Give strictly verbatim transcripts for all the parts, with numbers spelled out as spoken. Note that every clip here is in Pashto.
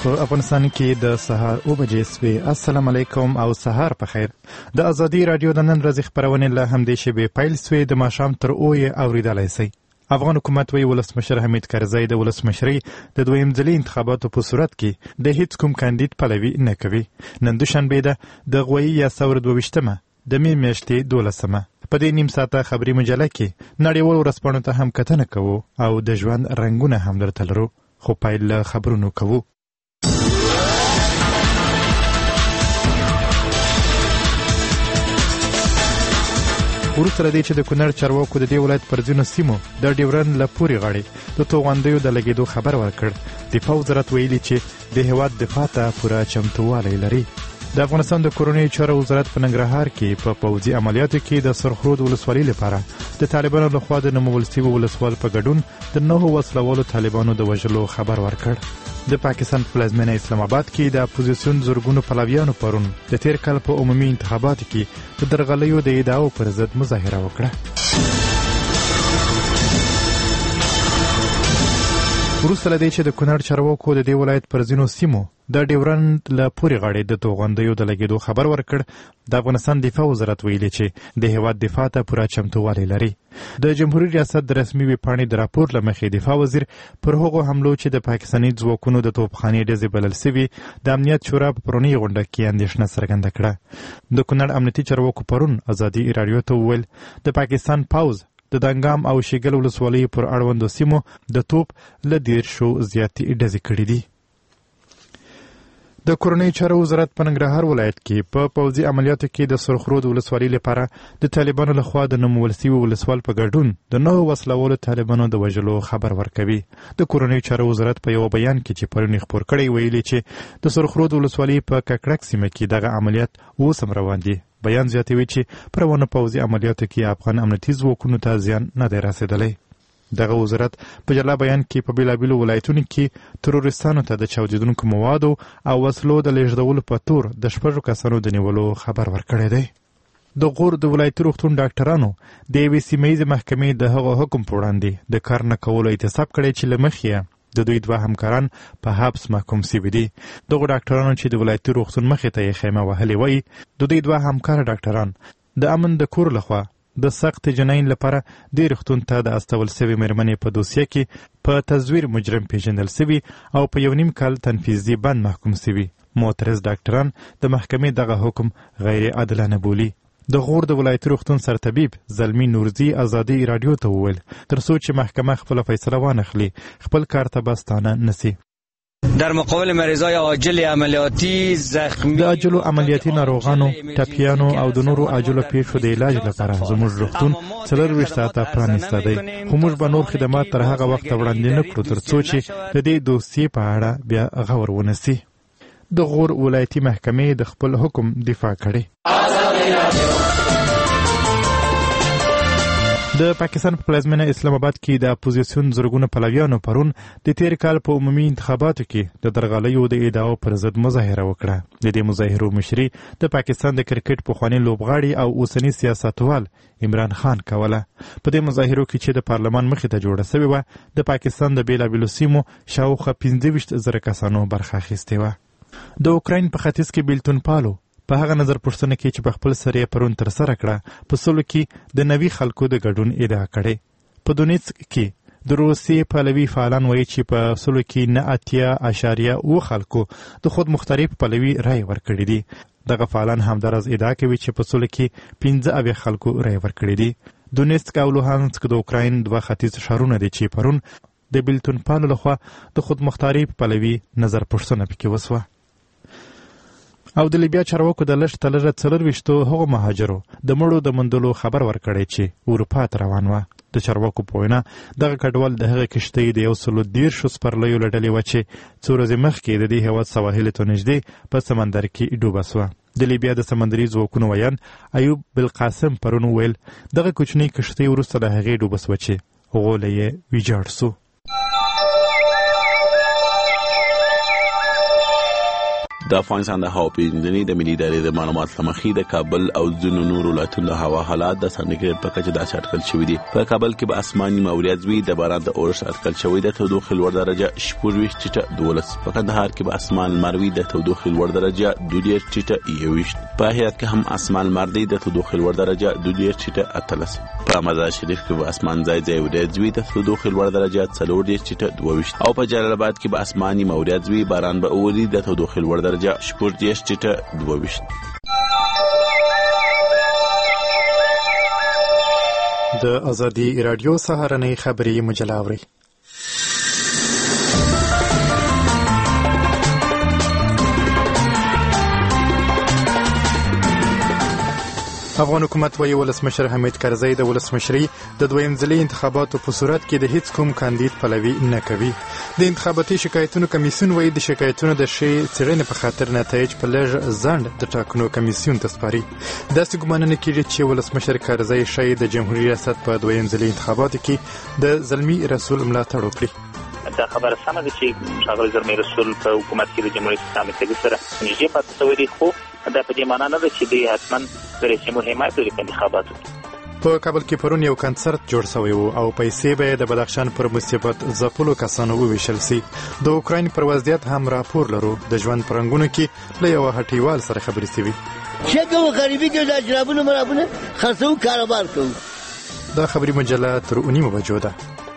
په افغانستان کې د سهار اوه بجې سوې. السلام علیکم او سهار په خیر. د ازادي رادیو د نن ورځې خپرونې له همدې شیبې پیل سوې. د ماښام تر اوه یې اورېدلی سئ. افغان حکومت وایي ولسمشر حمید کرزی د ولسمشرۍ د دویم ځلي انتخاباتو په صورت کې د هیڅ کوم کاندید پلوي نه کوي. نن دوشنبې ده د غویي یا ثور دوه ویشتمه د مې میاشتې دولسمه. په دې نیم ساعته خبري مجله کې نړیوالو ورځپاڼو ته هم کتنه کوو او د ژوند رنګونه هم درته لرو، خو پیل له خبرونو کوو. وروسته له دې چې د کونړ چارواکو د دې ولایت پر ځینو سیمو د ډیورن له پورې غاړې د توغندیو د لګېدو خبر ورکړ. دفاع وزارت ویلي چې د هېواد دفاع ته پوره چمتووالی لري. د افغانستان د کورنیو چارو وزارت په ننګرهار کې په پوځي عملیاتو کې د سرخرود ولسوالۍ لپاره د طالبانو لخوا د نومول سوي ولسوال په ګډون د نهو وسلوالو طالبانو د وژلو خبر ورکړ. د پاکستان په پلازمینه اسلام آباد کې د اپوزیسیون زرګونو پلویانو پرون د تیر کال په عمومي انتخاباتو کې د درغلیو د ادعاو پر ضد مظاهره وکړه. وروسته له دې چې د کونړ چارواکو د دې ولایت پر ځینو سیمو د ډیورنډ له پورې غاړې د توغندیو د لګېدو خبر ورکړ، د افغانستان دفاع وزارت ویلي چې د هېواد دفاع ته پوره چمتووالی لري. د جمهوریت ریاست د رسمي ویبپاڼې د راپور له مخې دفاع وزیر پر هغو حملو چې د پاکستاني ځواکونو د توپخانې ډزې بلل سوي د امنیت شورا په پرونۍ غونډه کې اندېښنه څرګنده کړه. د کونړ امنیتي چارواکو پرون ازادي راډیو ته وویل د پاکستان پوځ د دنګام او شیګل ولسوالیو پر اړوندو سیمو د توپ له دېرشو زیاتې ډزې کړي دي. د کورنیو چارو وزارت په ننګرهار ولایت کې په پوځي عملیاتو کې د سرخرود ولسوالۍ لپاره د طالبانو لخوا د نومول سوي ولسوال په ګډون د نهو وسلوالو طالبانو د وژلو خبر ورکوي. د کورنیو چارو وزارت په یو بیان کې چې پرون یې خپور کړی ویلي چې د سرخرود ولسوالۍ په ککړک سیمه کې دغه عملیات اوس هم روان دي. بیان زیاتوي چې په روانو پوځي عملیاتو کې افغان امنیتي ځواکونو ته زیان نه دی رسېدلی. دغه وزارت په جلا بیان کې په بېلابېلو ولایتونو کې ترورستانو ته د چاودېدونکو موادو او وسلو د لېږدولو په تور د شپږو کسانو د نیولو خبر ورکړی دی. د غور د ولایتي روغتون ډاکټرانو د یوې سیمه ییزې محکمې د هغه حکم په وړاندې د کار نه کولو اعتصاب کړی چې له مخې یې د دوی دوه همکاران په حبس محکوم سوي دي. دغو ډاکټرانو چې د ولایتي روغتون مخې ته یې خیمه وهلې وایي د دوی دوه همکاره ډاکټران د امن د کور لخوا د سخت جنین لپاره دې روغتون ته د استول سوي مېرمنې په دوسیه کې په تزویر مجرم پیژندل سوي او په یو نیم کال تنفیذي بند محکوم سوي. معترض ډاکټران د محکمې دغه حکم غیر عادلانه بولي. د غور د ولایتي روغتون سرطبیب زلمی نورزي ازادي راډیو ته وویل تر څو چې محکمه خپله فیصله وانخلي خپل کار ته به ستانه نسي. در مقابل مریضای عاجل عملیاتی زخمی د عاجلو عملیاتي ناروغانو، ټپیانو او د نورو عاجلو پیښو د علاج لپاره زموږ روغتون څلرویشت ساعته پرانیستی دی، خو موږ به نور خدمات تر هغه وخته وړاندې نه کړو تر څو چې د دې دوسیې په اړه بیا غور ونسي. د غور ولایتي محکمې د خپل حکم دفاع کړې. د پاکستان په پلازمینه اسلام آباد کې د اپوزیسیون زرګونه پلویانو پرون د تیر کال په عمومي انتخاباتو کې د درغلیو د ادعاو پر ضد مظاهره وکړه. د دې مظاهرو مشري د پاکستان د کرکټ پخواني لوبغاړي او اوسني سیاستوال عمران خان کوله. په دې مظاهرو کې چې د پارلمان مخې ته جوړه سوې وه د پاکستان د بېلابېلو سیمو شاوخوا پنځه ویشت زره کسانو برخه اخیستې وه. د اوکراین په ختیځ کې بیلتون پالو په هغه نظر پوښتنه کې چې په خپل سر یې پرون ترسره کړه په سلو کې د نوي خلکو د ګډون ادعا کړې. په دونیتسک کې د روسیې پلوي فعالان وایي چې په سلو کې نه اتیا اشاریه اوه خلکو د خود مختار پلوي رای ورکړي دي. دغه فعالان همداراز ادعا کوي چې په سلو کې پنځه اویا خلکو رای ورکړي دي. دونیتسک او لوهانسک د اوکراین دوه ختیځ ښارونه دي چې پرون د بیلتون پالو لخوا د خود مختاري پلوي نظر پوښتنه پکې وسوه. او د لیبیا چارواکو د لږ تر لږه څلرویشتو هغو مهاجرو د مړو د موندلو خبر ورکړی چې اروپا ته روان وه. د چارواکو په وینا دغه کډوال د هغې کښتۍ د یو سلو دېرشو سپرلیو له ډلې وه چې څو ورځې مخکې د دې هېواد سواحلو ته نږدې په سمندر کې ډوبه سوه. د لیبیا د سمندري ځواکونو ویان ایوب بالقاسم پرون وویل دغه کوچنۍ کښتۍ وروسته له هغې ډوبه سوه چې غولی یې ویجاړ سو. د افغانستان د هوا پیژندنې د ملي ادارې د معلومات لمخې د کابل او ځینو نورو ولایتونو د هوا حالات د سانتیګریډ په کچه داسې اټکل شوي دي. په کابل کې به اسماني موريات وي، د باران د اورښت اټکل شوی د تودوخې لوړ درجه شپږ ویشت ټیټه دولس. په کندهار کې به اسمان لمر وي، د تودوخې لوړ درجه دوه دېرش ټیټه یو ویشت. په هرات کې هم اسمان لمر دی، د تودوخې لوړ درجه دوه دېرش ټیټه اتلس. په مزار شریف کې به اسمان ځای ځای وریځ وي، د تودوخې لوړ درجه څلور دېرش ټیټه دوه ویشت. او په جلال آباد کې به اسماني موريات وي، باران به اوري، د تودوخې لوړ درجه شپږ دېرش ټیټه دوه ویشت. د ازادي رادیو سهارنۍ خبري مجله اوري. افغان حکومت وایي ولسمشر حمید کرزی د ولسمشرۍ د دویم ځلي انتخاباتو په صورت کې د هیڅ کوم کاندید پلوي نه کوي. د انتخاباتي شکایتونو کمیسیون وایي د شکایتونو د ښې څېړنې په خاطر نتایج په لږ ځنډ د ټاکنو کمیسیون ته سپاري. داسې ګمانونه کېږي چې ولسمشر کرزی ښایي د جمهوري ریاست په دویم ځلي انتخاباتو کې د زلمي رسول ملاتړ وکړي. دا خبره سمه ده چې ښاغلی زلمي رسول په حکومت کې د جمهوریت اسلامي اتحادیې سره نږدې پاتې شوی دی، خو دا په دې معنا نه ده چې دوی حتما د رئیس جمهور حمایت لري په انتخاباتو کې. په کابل کې پرون یو کنسرت جوړ شوی و او پیسې به د بدخشان پر مصیبت ځپلو کسانو وویشل سي. د اوکراین پر وضعیت هم راپور لرو. د ژوند پرنګونو کې له یو هټیوال سره خبرې شوې. چې کوم غریبي کې د جرابونو مرابونه خرڅو کاروبار کوي. دا خبري مجله تر اونیمه بجو ده.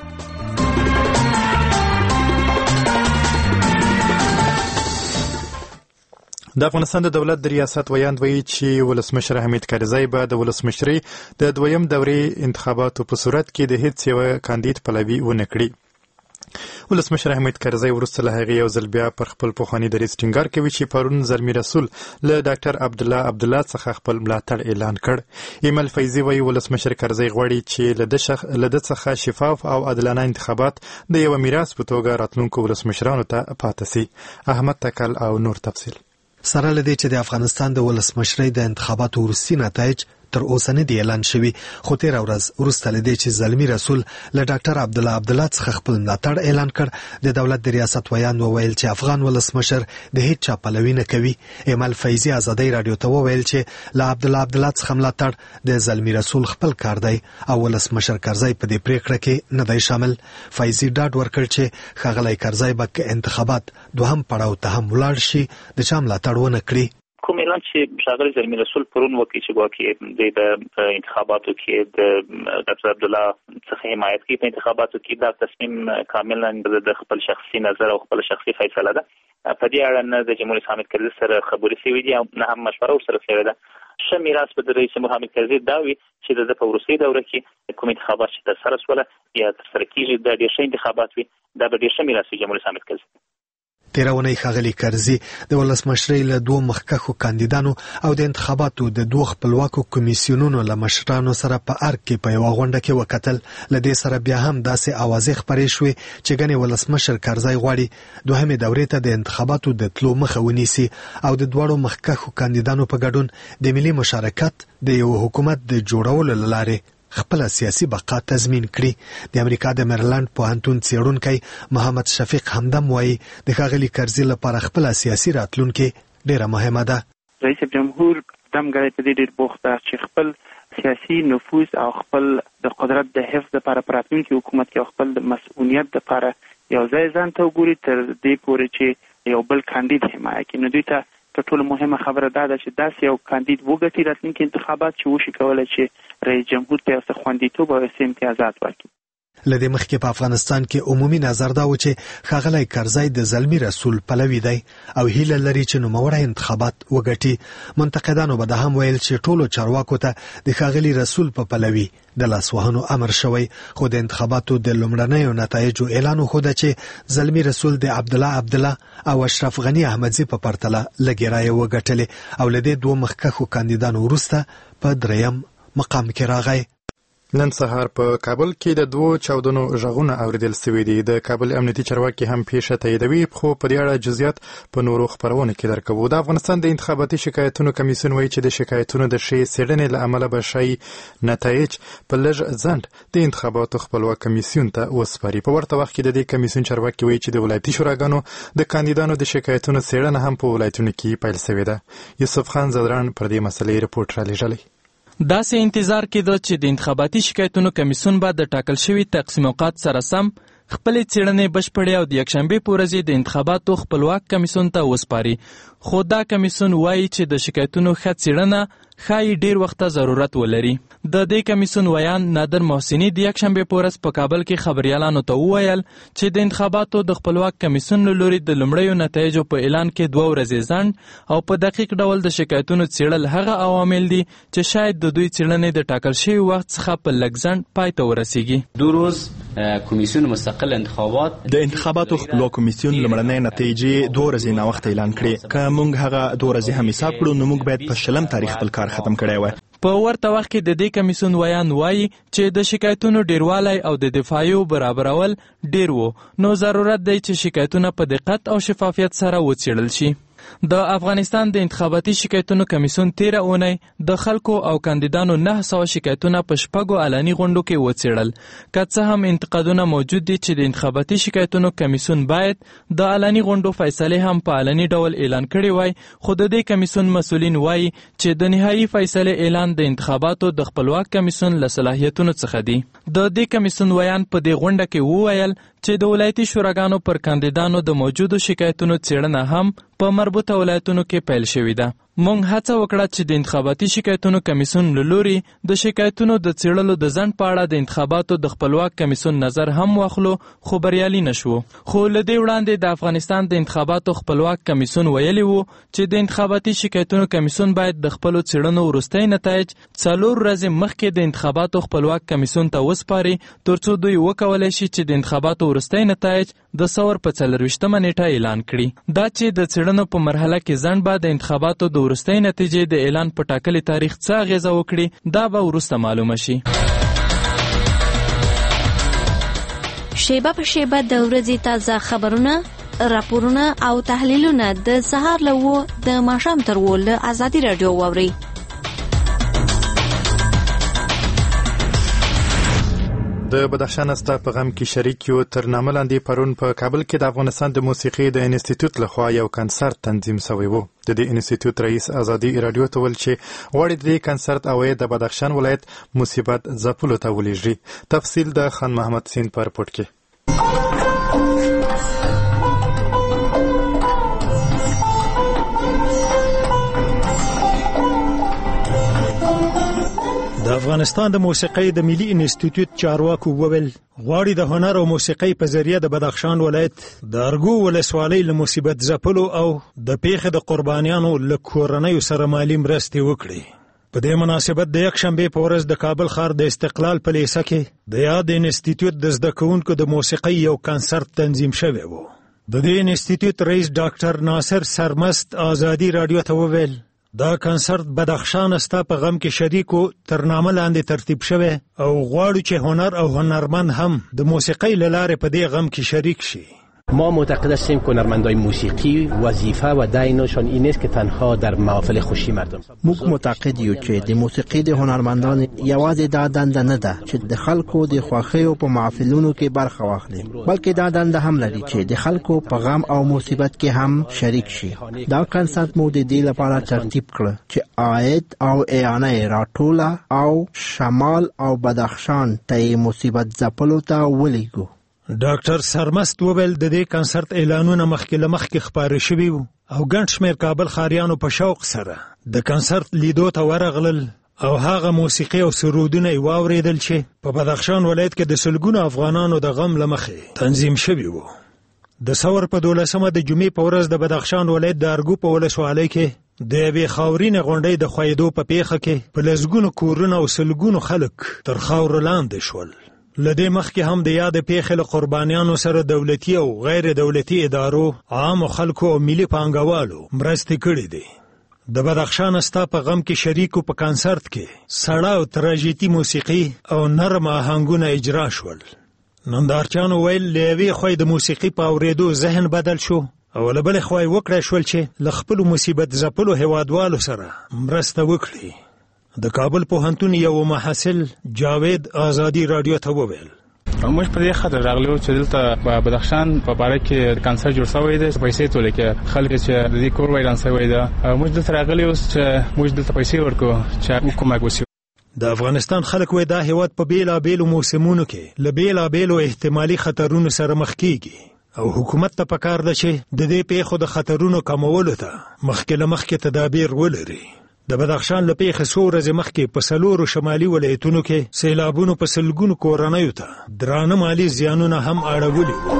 د افغانستان د دولت د ریاست ویاند وایي چې ولسمشر حمید کرزی به د ولسمشرۍ د دویم دورې انتخاباتو په صورت کې د هیڅ یو کاندید پلوي ونه کړي. ولسمشر حمید کرزی وروسته له هغې یو ځل بیا پر خپل پخواني دریځ ټینګار کوي چې پرون زلمي رسول له ډاکټر عبدالله عبدالله څخه خپل ملاتړ اعلان کړ. ایمل فیضي وایي ولسمشر کرزی غواړي چې له ده څخه شفاف او عادلانه انتخابات د یوه میراث په توګه راتلونکو ولسمشرانو ته پاتې سي. احمد تکل او نور تفصیل. سره لدې چې د افغانستان د ولسمشرۍ د انتخاباتو وروستي نتایج تر اوسه نه دی اعلان شوي، خو تېره ورځ وروسته له دې چې زلمي رسول له ډاکټر عبدالله عبدالله څخه خپل ملاتړ اعلان کړ، د دولت د ریاست ویاند وویل چې افغان ولسمشر د هیڅ چا پلوي نه کوي. ایمل فیضي ازادۍ راډیو ته وویل چې له عبدالله عبدالله څخه ملاتړ د زلمي رسول خپل کار دی او ولسمشر کرزی په دې پریکړه کې نه دی شامل. فیضي ډاډ ورکړ چې ښاغلی کرزی به که انتخابات دوهم پړاو ته هم ولاړ شي د چا ملاتړ ونه کړي. کوم اعلان چې ښاغلی زلمي رسول پرون وکړي چې ګواکې دوی په انتخاباتو کې د ډاکټر عبدالله څخه حمایت کوي په انتخاباتو کې، دا تصمیم کاملا د خپل شخصي نظر او خپل شخصي فیصله ده. په دې اړه نه د جمهور رئیس حامد کرزي سره خبرې شوې دي او نه هم مشوره ورسره شوې ده. ښه میراث به د رئیس جمهور حامد کرزي دا وي چې د ده په وروستۍ دوره کې کوم انتخابات چې ترسره شوله یا ترسره کېږي دا ډېر ښه انتخابات وي، دا به ډېر ښه میراث وي جمهور رئیس حامد کرزي. تیره اونۍ ښاغلي کرزي د ولسمشرۍ له دوو مخکښو کاندیدانو او د انتخاباتو د دوو خپلواکو کمیسیونونو له مشرانو سره په ارګ کې په یوه غونډه کې وکتل. له دې سره بیا هم داسې اوازې خپرې شوې چې ګنې ولسمشر کرزی غواړي دوهمې دورې ته د انتخاباتو د تلو مخه ونیسي او د دواړو مخکښو کاندیدانو په ګډون د ملي مشارکت د یو حکومت د جوړولو له لارې خپل سیاسي بقا تضمین کړي. د امریکا د میرلند پوهنتون څېړونکی محمد شفیق همدم وایي د ښاغلي کرزي لپاره خپل سیاسي راتلونکې ډېره مهمه ده. رئیس جمهور دمګړی په دې ډېر بوخت ده چې خپل سیاسي نفوذ او خپل د قدرت د حفظ لپاره په راتلونکي حکومت کې او خپل د مسؤلیت لپاره یو ځای ځان ته وګوري تر دې پورې چې یو بل کاندید حمایه کړي. نو دوی ته تر ټولو مهمه خبره دا ده چې داسې یو کاندید وګټي راتلونکي انتخابات چې وشي کولی چې رئیس جمهور ته یو څه خوندیتوب او څه امتیازات ورکړي. له دې مخکې په افغانستان کې عمومي نظر دا و چې ښاغلی کرزی د زلمي رسول پلوي دی او هیله لري چې نوموړی انتخابات وګټي. منتقدانو به دا هم ویل چې ټولو چارواکو ته د ښاغلي رسول په پلوي د لاس وهنو امر شوی، خو د انتخاباتو د لومړنیو نتایجو اعلان وښوده چې زلمي رسول د عبدالله عبدالله او اشرف غني احمدزي په پرتله لږې رایې وګټلې او له دې دوو مخکښو کاندیدانو وروسته په دریم مقام کې راغی. نن سهار په کابل کې د دوو چاودنو غږونه اوریدل شوي دي. د کابل امنیتي چارواکي هم پیښه تاییدوي، خو په دې اړه جزئیات په نورو خبرونو کې درکوو. د افغانستان د انتخاباتي شکایتونو کمیسیون وایي چې د شکایتونو د ښې څېړنې له امله به ښایي نتایج په لږ ځنډ د انتخاباتو خپلواک کمیسیون ته وسپاري. په ورته وخت کې د دې کمیسیون چارواکي وایي چې د ولایتي شوراګانو د کاندیدانو د شکایتونو څېړنه هم په ولایتونو کې پیل شوې ده. یوسف خان زدران پر دې مسلې رپورټ رالیږلی. داسې انتظار کېده چې د انتخاباتي شکایتونو کمیسیون به د ټاکل شوي تقسیم اوقات سره سم خپلې څېړنې بشپړې او د یکشنبې په ورځ د انتخاباتو خپلواک کمیسیون ته وسپاري، خو دا کمیسیون وایي چې د شکایتونو ښه څېړنه ښایي ډېر وخت ضرورت ولري. د دې کمیسیون ویان نادر محسني د یکشنبې په ورځ په کابل کې خبریالانو ته وویل چې د انتخاباتو د خپلواک کمیسیون له لوري د لومړیو نتایجو په اعلان کې دوه ورځې ځنډ او په دقیق ډول د شکایتونو څېړل هغه عوامل دي چې شاید د دوی څېړنې د ټاکل شوي وخت څخه په لږ ځنډ پای ته ورسیږي. دو روز کمیسیون مستقل انتخابات د انتخاباتو خپلواک کمیسیون لومړنۍ نتایجې دوه ورځې ناوخته اعلان کړې. که موږ هغه دوه ورځې هم حساب کړو نو موږ باید په شلم تاریخ خپل کار ختم کړی وای. په ورته وخت کې د دې کمیسیون ویان وایي چې د شکایتونو ډیروالی او د دفاعیو برابرول ډیر وو، نو ضرورت دی چې شکایتونه په دقت او شفافیت سره وڅېړل شي. د افغانستان د انتخاباتي شکایتونو کمیسیون تیره اونۍ د خلکو او کاندیدانو نه سوه شکایتونه په شپږو علني غونډو کې وڅېړل. که څه هم انتقادونه موجود دي چې د انتخاباتي شکایتونو کمیسیون باید د علني غونډو فیصلې هم په علني ډول اعلان کړي وای، خو د دې کمیسیون مسؤلین وایي چې د نهایي فیصلې اعلان د انتخاباتو د خپلواک کمیسیون له صلاحیتونو څخه دی. د دې کمیسیون ویان په دې غونډه کې وویل چې د ولایتي شوراګانو پر کاندیدانو د موجودو شکایتونو څېړنه هم په مربوطه ولایتونو کې پیل شوې ده. موږ هڅه وکړه چې د انتخاباتي شکایتونو کمیسیون له لوري د شکایتونو د څېړلو د ځنډ په اړه د انتخاباتو د خپلواک کمیسیون نظر هم واخلو، خو بریالي نشو. خو له دې وړاندې د افغانستان د انتخاباتو خپلواک کمیسیون ویلي وو چې د انتخاباتي شکایتونو کمیسیون باید د خپلو څېړنو وروستۍ نتایج څلور ورځې مخکې د انتخاباتو خپلواک کمیسیون ته وسپاري، ترڅو دوی وکولی شي چې د انتخاباتو وروستۍ نتایج د ثور په څلرویشتمه نیټه اعلان کړي. دا چې د څېړنو په مرحله کې ځنډ به د انتخاباتو د وروستۍ نتیجې د اعلان په ټاکلي تاریخ څه اغیزه وکړي، دا به وروسته معلومه شي. شیبه په شیبه د ورځې تازه خبرونه، راپورونه او تحلیلونه د سهار له اوه د ماښام تر اوه له ازادي راډیو واورئ. د بدخشان استا په غم کې شریک یو. تر نامه لاندې پرون په کابل کې د افغانستان د موسیقي د انسټیټیوټ لخوا یو کنسرت تنظیم شوی و. د دې انسټیټیوټ رئیس ازادي راډیو ته ویل چې غواړي د دې کنسرت اوایې د بدخشان ولایت مصیبت ځپلو ته ولېږي. تفصیل د خان محمد سین په رپورټ کې. د افغانستان د موسیقۍ د ملي انسټیټیوټ چارواکو وویل غواړي د هنر او موسیقۍ په ذریعه د بدخشان ولایت د ارګو ولسوالۍ له مصیبت ځپلو او د پیښې د قربانیانو له کورنیو سره مالي مرستې وکړي. په دې مناسبت د یکشنبې په ورځ د کابل ښار د استقلال په لیسه کې د یاد انسټیټیوټ د زده کوونکو د موسیقۍ یو کنسرت تنظیم شوی و. د دې انسټیټیوټ رئیس ډاکټر ناصر سرمست ازادي راډیو ته وویل دا کنسرت بدخشان استا په غم کې شریکو تر نامه لاندې ترتیب شوی او غواړو چې هنر او هنرمند هم د موسیقۍ له لارې په دې غم کې شریک شي. ما معتقد هستیم که هنرمندای موسیقی وظیفه و دینشان این است که تنها در محافل خوشی مردم. موږ معتقد یو چې د موسیقي د هنرمندان یوازې دا دنده نه ده چې د خلکو د خوښیو په محفلونو کې برخه واخلي، بلکې دا دنده هم لري چې د خلکو په غم او مصیبت کې هم شریک شي. دا کنسرت مو د دې لپاره ترتیب کړ چې عاید او اعانه راټوله او شمال او بدخشان ته مصیبت ځپلو ته ولېږو. ډاکټر سرمست وویل د دې کنسرت اعلانونه مخکې له مخکې خپاره شوي وو او ګڼ شمېر کابل ښاریانو په شوق سره د کنسرت لیدو ته ورغلل او هغه موسیقي او سرودونه یې واورېدل چې په بدخشان ولایت کې د سلګونو افغانانو د غم له مخې تنظیم شوي وو. د ثور په دولسمه د جمعې په ورځ د بدخشان ولایت د ارګو په ولسوالۍ کې د یوې خاورینې غونډۍ د ښویېدو په پیښه کې په لسګونو کورونه او سلګونو خلک تر خاورو لاندې شول. لدې مخکې هم د یاد پیښې له قربانیانو سره دولتي او غیر دولتي ادارو، عام خلکو او ملي پانګوالو مرستې کړې دي. د بدخشان ستا په غم کې شریکو په کانسرت کې سړه او تراژیدي موسیقي او نرم آهنګونه اجرا شول. نندارچیانو ویل له یوې خوا د موسیقي په اورېدو ذهن بدل شو او له بلې خوا یې وکړی شول چې له خپلو مصیبت ځپلو هیوادوالو سره مرسته وکړي. د کابل پوهنتون یو محصل جاوید آزادي رادیو ته وویل موږ په دې خاطر راغلو چې دلته په بدخشان په باره کې کانسرت جوړ شوی دی، پیسې ټولې کې خلک چې د دې کور ویران شوی دی. موږ دلته راغلي اوس چې موږ دلته پیسې ورکړو چې کومک وشي. د افغانستان خلک وایي دا هیواد په بیلابیلو موسمونو کې له بیلابیلو احتمالي خطرونو سره مخ کیږي او حکومت ته پکار ده چې د دې پیښو د خطرونو کمولو ته مخکې له مخکې تدابیر ولري. د بدخشان له پیښې څو ورځې مخکې په څلورو شمالي ولایتونو کې سیلابونو په سلګونو کورنیو ته درانه مالي زیانونه هم اړولي وو.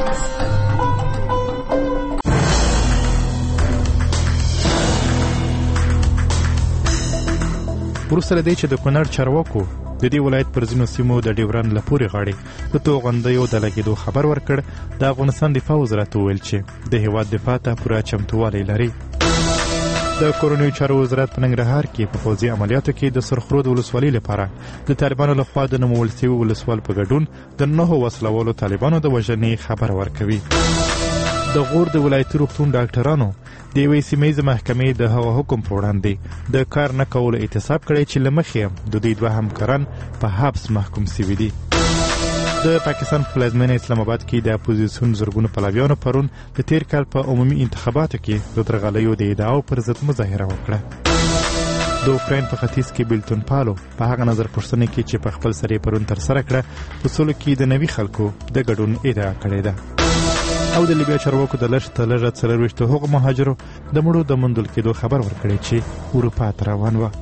وروسته له دې چې د کونړ چارواکو د دې ولایت پر ځینو سیمو د ډیورند له پورې غاړې د توغندیو د لګېدو خبر ورکړ، د افغانستان دفاع وزارت وویل چې د هیواد دفاع ته پوره چمتووالی لري. د کورنیو چارو وزارت په ننګرهار کې په پوځي عملیاتو کې د سرخرود ولسوالۍ لپاره د طالبانو لخوا د نومول شوي ولسوال په ګډون د نهو وسلوالو طالبانو د وژنې خبر ورکوي. د غور د ولایتي روغتون ډاکټرانو د یوې سیمهیزې محکمې د هغه حکم په وړاندې د کار نه کولو اعتصاب کړی چې له مخې د دوی دوه همکاران په حبس محکوم سوي دي. د پاکستان په پلازمینه اسلام آباد کې د اپوزیسیون زرګونو پلویانو پرون د تیر کال په عمومي انتخاباتو کې د درغلیو د ادعاو پر ضد مظاهره وکړه. د اوکراین په ختیځ کې بیلتون پالو په هغه نظر پوښتنه کې چې په خپل سر یې پرون ترسره کړه په سولو کې د نوي خلکو د ګډون ادعا کړې ده. او د لیبیا چارواکو د لږ تر لږه څلرویشتو هغو مهاجرو د مړو د موندل کېدو خبر ورکړی چې اروپا ته روان وه.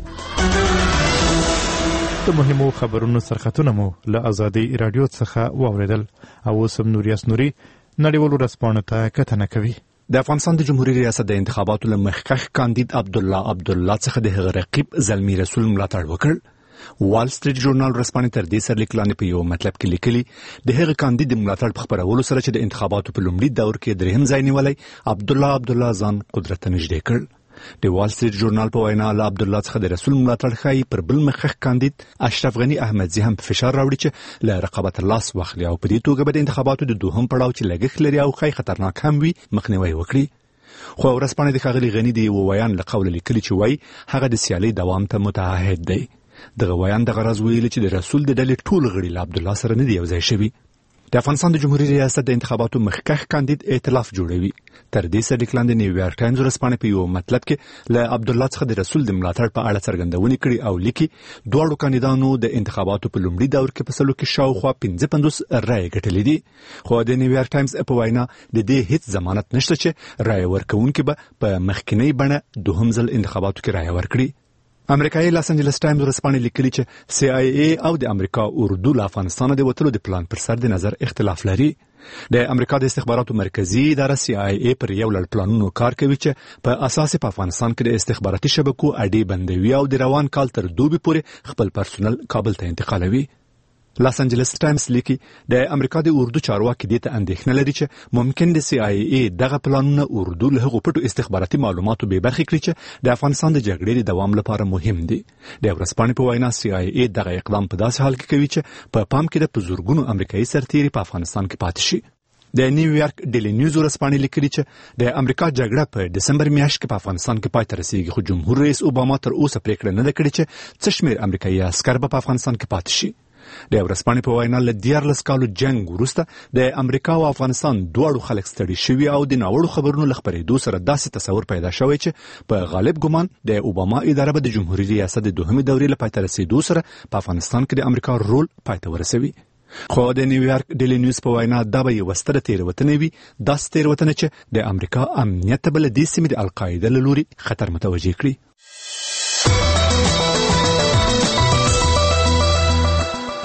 د مهمو خبرونو سرخطونه مو له ازادي رادیو څخه واوریدل او اوس هم نوریاس نوري نړیوالو ورځپاڼو ته کتنه کوي. د افغانستان د جمهوریت ریاست د انتخاباتو له مخکښ کاندید عبدالله عبدالله څخه د هغه رقیب زلمی رسول ملاتړ وکړ. وال سټریټ ژورنال ورځپاڼې تر دې سرلیک لاندې په یو مطلب کې لیکلي د هغه کاندید ملاتړ په خبرولو سره چې د انتخاباتو په لومړي دور کې دریم ځای نیولی، عبدالله عبدالله ځان قدرت ته نږدې کړ. د وال سټریټ ژورنال په وینا له عبدالله څخه د رسول ملاتړ ښایي پر بل مخکښ کاندید اشرف غني احمدزي هم په فشار راوړي چې له رقابت لاس واخلي او په دې توګه به د انتخاباتو د دوهم پړاو چې لګښت لري او ښایي خطرناک هم وي مخنیوی وکړي. خو ورځپاڼې د ښاغلي غني د یوه ویان له قوله لیکلي چې وایي هغه د سیالۍ دوام ته متعهد دی. دغه ویان دغه راز ویلي چې د رسول د ډلې ټول غړي له عبدالله سره نه دي یو ځای شوي. د افغانستان د جمهوریت ریاست د انتخاباتو مخکښ کاندید ائتلاف جوړوي. تر دې سرلیک لاندې نیویارک ټایمز ورځپاڼې په یو مطلب کې له عبدالله څخه د رسول د ملاتړ په اړه څرګندونې کړي او لیکي دواړو کاندیدانو د انتخاباتو په لومړي دور کې په سلو کې شاوخوا پنځه پنځوس رایې ګټلې دي. خو د نیویارک ټایمز په وینا د دې هیڅ ضمانت نشته چې رایې ورکوونکي به په مخکینی بڼه دوهم ځل انتخاباتو کې رایې ورکړي. امریکایي لاس انجلس ټایمز ورځپاڼې لیکلي چې سی آی ای او د امریکا اردو له افغانستان د وتلو د پلان پر سر د نظر اختلاف لري. د امریکا د استخباراتو مرکزی اداره سی آی ای پر یو لړ پلانونو کار کوي چې په اساس په افغانستان کې د استخباراتي شبکو اډې بندوي او د روان کال تر دوبي پورې خپل پرسونل کابل ته انتقالوي. لاس انجلس ټایمز لیکي د امریکا د اردو چارواکي دې ته اندېښنه لري چې ممکن د سی آی ای دغه پلانونه اردو له هغو پټو استخباراتي معلوماتو بې برخې کړي چې د افغانستان د جګړې د دوام لپاره مهم دي. د ورځپاڼې په وینا سی آی ای دغه اقدام په داسې حال کې کوي چې په پام کې د بزرګونو امریکایي سرتیري په افغانستان کې پاتې شي. د نیویارک ډیلی نیوز ورځپاڼې لیکلي چې د امریکا جګړه په دسمبر میاشت کې په افغانستان کې پای ته رسیږي، خو جمهور رئیس اوباما تر اوسه پریکړه نه ده کړې چې څه شمېر امریکایي عسکر به په افغانستان کې پاتې شي. د ورځپاڼې په وینا له دیارلس کالو جنگ وروسته د امریکا او افغانستان دواړو خلک ستړي شوي او د ناوړو خبرونو له خپرېدو سره داسې تصور پیدا شوی چې په غالب ګمان د اوباما اداره به د جمهوریت ریاست د دوهمې دورې له پای ته رسېدو سره په افغانستان کې د امریکا رول پای ته ورسوي. خو د نیویارک ډیلی نیوز په وینا دا به یوه ستره تېروتنه وي، داسې تېروتنه چې د امریکا امنیت ته به له دې سیمې د القاعده له لوري خطر متوجه کړي.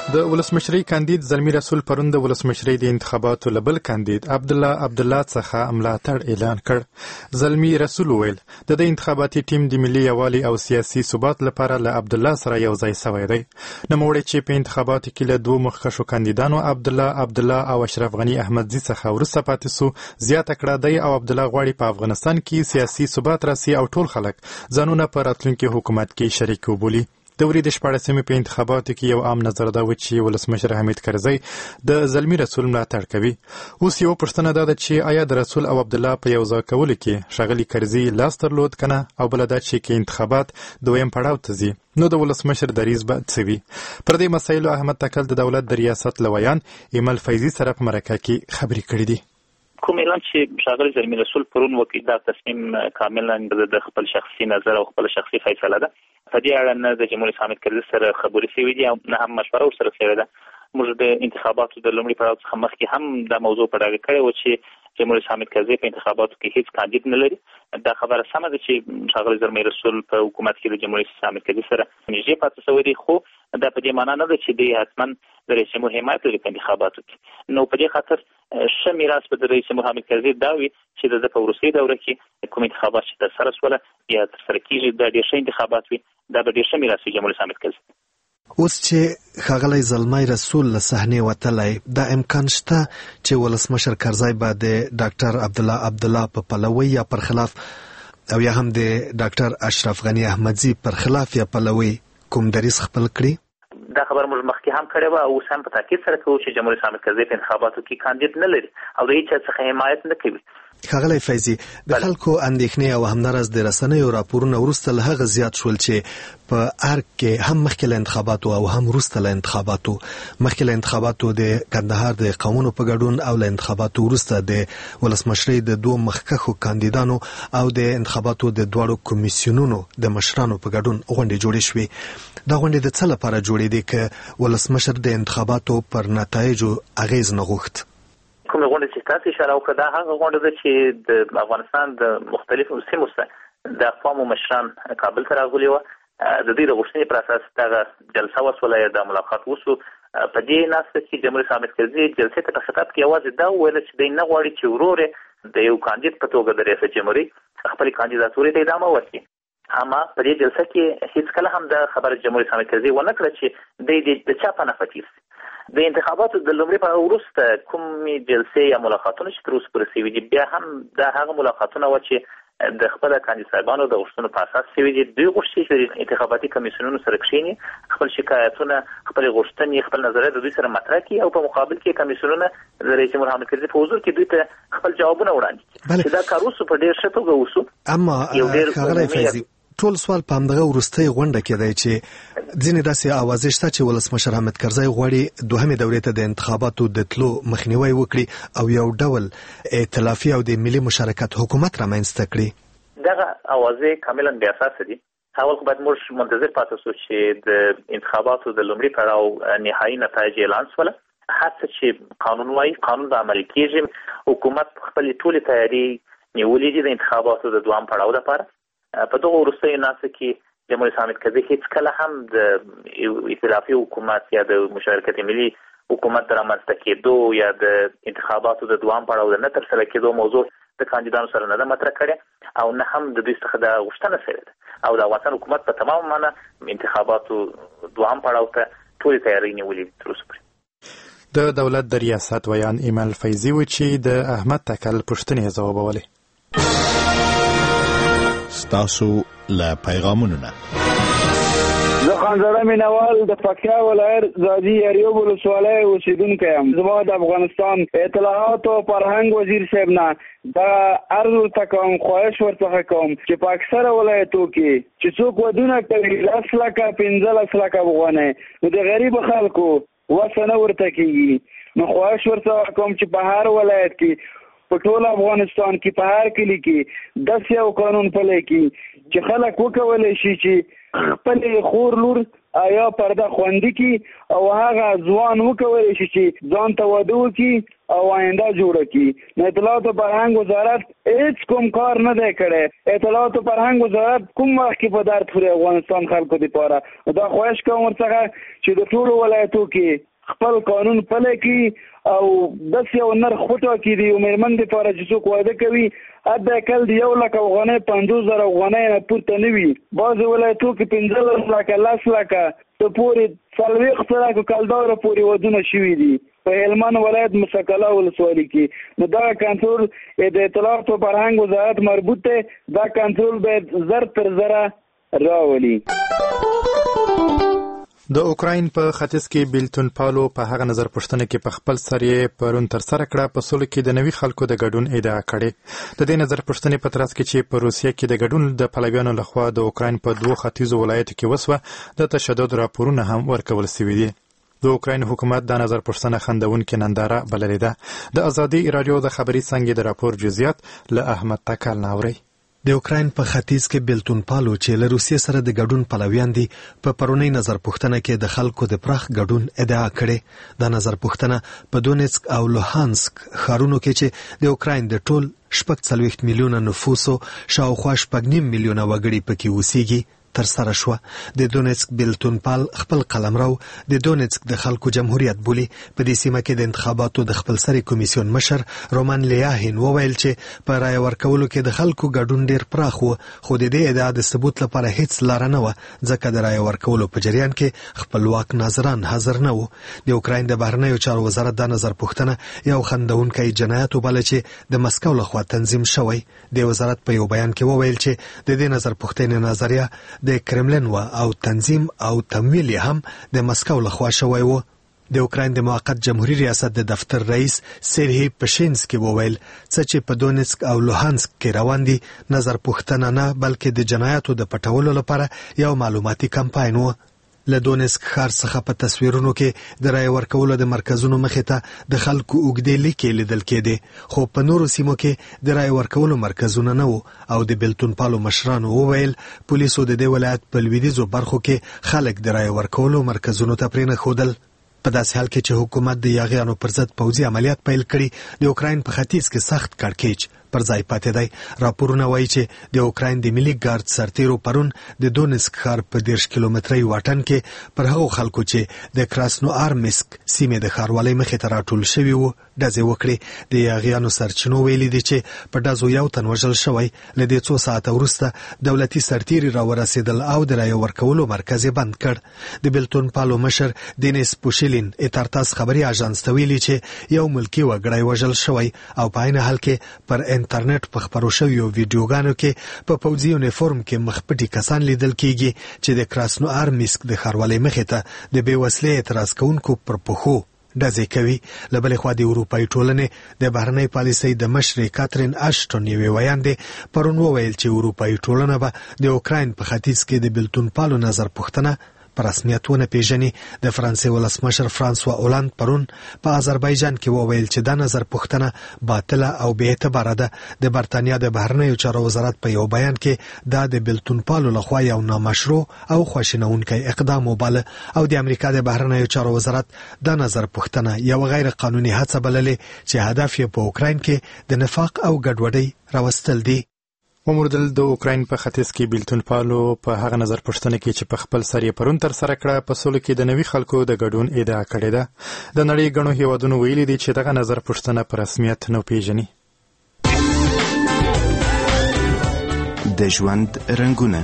د ولسمشري کاندید زلمی رسول پرون د ولسمشري د انتخاباتو لبل کاندید عبد الله عبد الله څخه ملاتړ اعلان کړ. زلمی رسول وویل د د انتخاباتي ټیم د ملي یووالي او سیاسي ثبات لپاره له عبد الله سره یو ځای شوی دی. نوموړی چې په انتخاباتو کې له دوه مخکښو کاندیدانو عبد الله عبد الله او اشرف غنی احمدزي څخه وروسته پاتې سو، زیاته کړه دی او عبد الله غواړي په افغانستان کې سیاسي ثبات راسي او ټول خلک ځانونه په راتلونکي حکومت کې شریک وبولي. د ورې د شپاړسمې په انتخاباتو کې یو عام نظر دا و چې ولسمشر حمید کرزی د زلمی رسول ملاتړ کوي. اوس یو پوښتنه دا ده چې آیا د رسول او عبد الله په یو ځای کولو کې ښاغلي کرزي لاس درلود کنه، او بله دا چې کې انتخابات دویم پړاو ته ځي نو د ولسمشر دریځ به څه وي؟ پر دې مسایلو احمد تکل د دولت د ریاست لویان ایمل فیضي سره په مرکه کې خبرې کړې دي. کوم اعلان چې ښاغلي زلمی رسول پرون وکړ دا تصمیم کاملا د خپل شخصي نظر او خپل شخصي فیصله ده. په دې اړه نه د جمهوریت حامد کرزي سره خبرې شوې دي او نه هم مشوره ورسره شوې ده. موږ د انتخاباتو د لومړي پړاو څخه مخکې هم دا موضوع په ډاګه کړې وه چې جمهوریت حامد کرزي په انتخاباتو کې هیڅ کاندید نه لري. دا خبره سمه ده چې ښاغلي زلمی رسول په حکومت کې د جمهوریت حامد کرزي سره نږدې پاتې شوی دی، خو دا په دې معنا نه ده چې دی حتما د رئیس جمهور حمایت لري په انتخاباتو کې. نو په دې خاطر ښه میراث به د رئیس جمهور حامد کرزي دا وي چې د په وروستۍ دوره کې کوم انتخابات چې ترسره شوله یا ترسره کېږي دا ډېر ښه انتخابات وي، دا به ډېر ښه میراث وي جمهوریت حامد کرزي. اوس چې ښاغلی زلمی رسول له صحنې وتلی، دا امکان شته چې ولسمشر کرزی به د ډاکټر عبدالله عبدالله په پلوي یا پر خلاف او یا هم د ډاکټر اشرف غنی احمدزي پر خلاف یا پلوي کوم دریځ خپل کړي؟ دا خبر موږ مخکې هم کړې وه او اوس هم په تاکید سره کوو چې جمهوریت حامد کرزي په انتخاباتو کې کاندید نه لري او د هېچا څخه حمایت نه کوي. ښاغلی فیضي، د خلکو اندېښنې او همداراز د رسنیو راپورونه وروسته له هغه زیات شول چې په ارګ کې هم مخکې له انتخاباتو او هم وروسته له انتخاباتو مخکې له انتخاباتو د کندهار د قومونو په ګډون او له انتخاباتو وروسته د ولسمشرۍ د دوه مخکښو کاندیدانو او د انتخاباتو د دواړو کمیسیونونو د مشرانو په ګډون غونډې جوړې شوې. دا غونډې د څه لپاره جوړې دي که ولسمشر د انتخاباتو پر نتایجو اغیز نه غوښت؟ کومه غونډه چې تاسو اشاره وکړه دا هغه غونډه ده چې د افغانستان د مختلفو سیمو څخه د اقوامو مشران کابل ته راغلي وو. د دې د غوښتنې پر اساس دغه جلسه وسوله یا د ملاقات وسو. په دې ناسته کې جمهوریت حامد کرزي جلسې ته په خطاب کې یوازې دا وویل چې دی نه غواړي چې ورور د یو کاندید په توګه د ریاست جمهوریت خپل کاندیداتوري ته ادامه ورکړي. اما په دې جلسه کې هیڅ کله هم د خبره جمهوریت حامد کرزي ونه کړه چې د چا په نفع تیر شي. د انتخاباتو د لومړي پړاو وروسته کومې جلسې یا ملاقاتونه چې تر اوسه پورې شوي دي بیا هم دا هغه ملاقاتونه وه چې د خپله کاندید صاحبانو د غوښتنو په اساس شوي دي. دوی غوښتي چې انتخاباتي کمیسیونونو سره کښېني، خپل شکایتونه، خپلې غوښتنې، خپل نظریات د دوی سره مطرح کړي او په مقابل کې کمیسیونونه د رئیس جمهور حامد کرزي په حضور کې دوی ته خپل جوابونه وړاندې کړي چې دا کار وسو په ډېر ښه توګه وسو. اما ښاغلی فیضي، ټول سوال په همدغه وروستۍ غونډه کې دی چې ځینې داسې اوازې شته چې ولسمشر حامد کرزی غواړي دوهمې دورې ته د انتخاباتو د تلو مخنیوی وکړي او یو ډول ائتلافي او د ملي مشارکت حکومت رامنځته کړي. دغه اوازې کاملا بې اساسه دي. اول خو باید موږ منتظر پاتې شو چې د انتخاباتو د لومړي پړاو نهایي نتایج اعلان شوله. هر څه چې قانون وایي قانون به عملي کېږي. حکومت خپلې ټولې تیاري نیولې دي د انتخاباتو د دوام پړاو لپاره. په دغه وروستیو ناسته کې جمهوریت حامد کرزي هیڅ کله هم د ائتلافي حکومت یا د مشارکت ملي حکومت د رامنځته کېدو یا د انتخاباتو د دوام پړاو د نه ترسره کېدو موضوع د کاندیدانو سره نه ده مطرح کړې او نه هم د دوی څخه د غوښتنه شوې ده او د افغانستان حکومت په تمام معنا انتخاباتو دوام پړاو ته ټولې تیارۍ نیولې تر اوسه پورې. د دولت د ریاست ویان ایمل فیضي و چې د احمد تکل پوښتنې ځوابولې. ستاسو له پیغامونو نه زه خانزاده مینوال د پکتیا ولایت زادي یاریوب ولسوالۍ اوسیدونکی یم. زما د افغانستان اطلاعات او فرهنګ وزیر صاحب نه دا عرض ورته کوم، خواهش ورته کوم چې په اکثره ولایتو کې چې څوک ودونه کوي لس لکه پنځلس لکه افغانۍ نو د غریب خلکو وسه نه ورته کېږي. نو خواهش ورته کوم چې په هر ولایت کې په ټول افغانستان کې په هر کلي کې داسې یو قانون پلی کړي چې خلک وکولی شي چې خپل خور لور یا پرده خوندي کی او هغه ځوان وکوي چې ځان ته واده وکړي او آینده جوړه کړي. نو اطلاعات او فرهنګ وزارت هیڅ کوم کار نه دی کړی. اطلاعات او فرهنګ وزارت کوم وخت کې په درد خوري افغانستان خلکو لپاره. دا خواهش کوم ورڅخه چې د ټولو ولایتو کې خپل قانون پلی کړي او داسې یو نرخ وټاکي د یو مېرمن لپاره چې څوک واده کوي حداقل د یو لک افغانۍ پنځوس زره افغانۍ نه پورته نه وي. بعضې ولایتو کې پنځلس لکه لس لکه ته پورې څلوېښت زره کلداره پورې ودونه شوي دي په هلمند ولایت مسکله ولسوالي کې. نو دغه کنټرول د اطلاعات او فرهنګ وزارت مربوط دی. دا کنټرول باید زر تر زره راولي. د اوکراین په ختیځ کې بیلتون پالو په هغه نظر پوښتنه کې په خپل سر یې پرون تر سره کړه په سولو کې د نوي خلکو د ګډون ادعا کړې. د دې نظر پوښتنې په ترڅ کې چې په روسیه کې د ګډون د پلویانو لخوا د اوکراین په دوه ختیځو ولایتو کې وسوه د تشدد راپورونه هم ورکول شوي دي. د اوکراین حکومت دا نظر پوښتنه خندونکې ننداره بللې ده. د ازادي رادیو د خبري څنګه د راپور جزئیات له احمد تکل ناوري. د اوکراین په ختیځ کې بیلتون پالو چې له روسیې سره د ګډون پلویان دي په پرونی نظر پوښتنه کې د خلکو د پراخ ګډون ادعا کړې. دا نظر پوښتنه په دونیتسک او لوهانسک ښارونو کې چې د اوکراین د ټول شپږ څلوېښت میلیونه نفوسو شاوخوا شپږ نیم میلیونه وګړي پکې اوسېږي تر سره شوه. د دونیتسک بیلتون پال خپل قلمرو د دونیتسک د خلکو جمهوریت بولي. په دې سیمه کې د انتخاباتو د خپلسري کمیسیون مشر رومان لیاهین وویل چې په رایه ورکولو کې د خلکو ګډون ډیر پراخ و، خو د دې ادعا د ثبوت لپاره هیڅ لار نه و ځکه د رایه ورکولو په جریان کې خپلواک ناظران حاضر نه وو. د اوکراین د بهرنیو چارو وزارت دا نظر پوښتنه یو خندونکی جنایت وباله چې د مسکو لخوا تنظیم شوی. د وزارت په یو بیان کې وویل چې د دې نظر پوښتنې نظریه د کرملین و او تنظیم او تمویل هم د مسکو لخوا شوی و. د اوکراین د موقت جمهوریت ریاست د دفتر رئیس سیرهی پشینسکی وویل څه چې په دونیتسک او لوهانسک کې روان دي نظر پوښتنه نه بلکې د جنایاتو د پټولو لپاره یو معلوماتي کمپاین و. له دونیتسک ښار څخه په تصویرونو کې د رایه ورکولو د مرکزونو مخې ته د خلکو اوږدې لیکې لیدل کېدې، خو په نورو سیمو کې د رایه ورکولو مرکزونه نه وو. او د بیلتون پالو مشرانو وویل پولیسو د دې ولایت په لویدیځو برخو کې خلک د رایه ورکولو مرکزونو ته پرېنښودل. په داسې حال کې چې حکومت د یاغیانو پر ضد پوځي عملیات پیل کړي د اوکراین په ختیځ کې سخت کړکېچ پر ځای پاتې دی. راپورونه وایي چې د اوکراین د ملي ګارد سرتیرو پرون د دونیتسک ښار په دېرش کیلومترۍ واټن کې پر هغو خلکو چې د کراسنو آرمسک سیمې د ښاروالۍ مخې ته راټول شوي وو ډزې وکړې. د یاغیانو سرچینو ویلي دي چې په ډزو یو تن وژل شوی. له دې څو ساعته وروسته دولتي سرتیري راورسېدل او د رایه ورکولو مرکز یې بند کړ. د بیلتون پالو مشر دینیس پوشیلین اتارتاس خبري اژانس ته ویلي چې یو ملکي وګړی وژل شوی او په عین حال کې پر انټرنیټ په خپرو شویو ویډیوګانو کې په پوځي یونیفورم کې مخپټي کسان لیدل کېږي چې د کراسنو آرمسک د ښاروالۍ مخې ته د بې وسلې اعتراض کوونکو پر پښو ډزې کوي. له بلې خوا د اروپایي ټولنې د بهرنۍ پالیسۍ د مشرې کاترین اشټون یوې ویاندې پرون وویل چې اروپایي ټولنه به د اوکراین په ختیځ کې د بیلتون پالو نظر پوښتنه په رسمیت ونه پیژني. د فرانسې ولسمشر فرانسوا اولند پرون په آذربایجان کې وویل چې دا نظر پوښتنه باطله او بې اعتباره ده. د برتانیا د بهرنیو چارو وزارت په یو بیان کې دا د بیلتون پالو لخوا یو نامشروع او خواشینونکی اقدام وباله او د امریکا د بهرنیو چارو وزارت دا نظر پوښتنه یو غیر قانوني هڅه بللې چې هدف یې په اوکراین کې د نفاق او ګډوډۍ راوستل دي. ومردل د اوکراین په ختیځ کې بیلتون پالو په هغه نظر پوښتنه کې چې په خپل سر یې پرون تر سره کړه په سولو کې د نوي خلکو د ګډون ادعا کړې ده. د نړۍ ګڼو هیوادونو ویلي دي چې دغه نظر پوښتنه په رسمیت نه پیژني. د ژوند رنګونه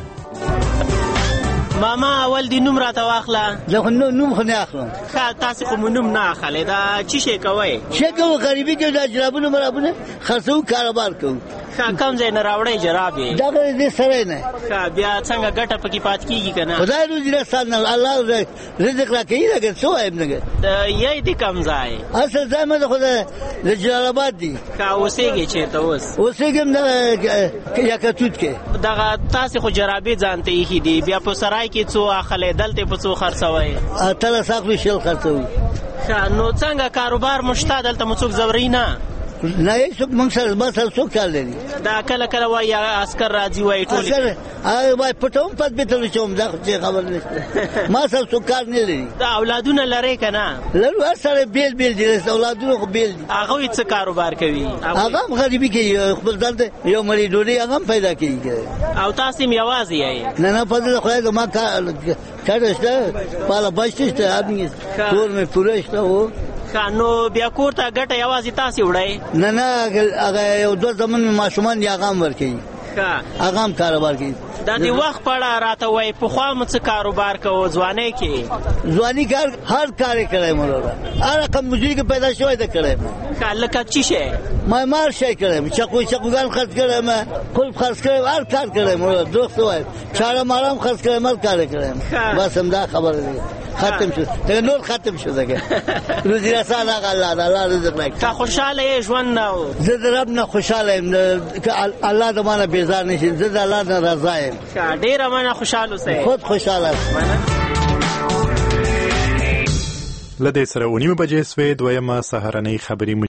ماما اول دی نوم راته واخله. زه خو نوم خو نه اخلم. ښه تاسې خو مو نوم نه اخلی دا څه شی کوئ؟ څه کوو غریبي کوو دا جرابونه مرابونه خرڅوو کاروبار کوو. ښه کوم ځای نه راوړئ جرابې؟ دغه دې سړی نه. ښه بیا څنګه ګټه پکې پاتې کېږي که نه؟ خدای روزي رسان الله رزق راکوي لکه څه وایم نه. د یی دی کوم ځای؟ اصل ځای مې خو د جلال آباد دی. ښه اوسېږې چېرته اوس؟ اوسېږم دغه یکتوت کې. دغه تاسې خو جرابې ځان ته ایښي دي بیا په سرای کې څو اخلی دلته په څو خرڅوئ؟ اتلس اخلو شل خرڅوو. ښه نو څنګه کاروبار مو شته دلته مو څوک ځوروي نه؟ نه هیڅوک موږ سره ما سره څوک کار لري دا کله کله وایي عسکر راځي وایي ټول عسکر هغه وایي پټوم پد به تل شوم دا خبر نشته ما سره څوک کار نه لري دا اولادونه لري کنه لرو هر سره بیل بیل دي اولادونه خو بیل دي هغه څه کاروبار کوي هغه غریبي کوي خپل ځان ته یو مړی ډوډۍ هغه پیدا کوي او تاسو یې یوازې یې نه نه په دې خو دا ما کار شته پاله بچته ادمي ټول مې پوره شته وو نو بیا کور ته ګټه یوازې تاسې وړئ نه نه هغه یو دوه زمون ماشومان یې هغه هم ورکوي هغه هم کاروبار کوي دا د وخت په اړه راته وایي پخوا مو څه کاروبار کوو ځوانۍ کې ځواني کار هر کار یې کړی مې هر رقم مزدوري کې پیدا شوی ده کړی مې لکه څه شی ما مار شی کړی مې چاقو چاقوګان خرڅ کړی مې قلف خرڅ کړی هر کار کړی مې درست وایم چاره ماره هم خرڅ کړی هر کار یې کړی بس همدا خبره ده ختم شو دا نور ختم شو دغه روزي رسال هغه الله دا الله رزق راکړي که خوشاله ژوند نه زه د رب نه خوشاله یم الله د مانه بیزار نشي زه د الله نه رضا یم ډېره مننه خوشاله اوسئ خود خوشاله له دې سره ونیمه بجې سوې دویمه سهارنۍ خبري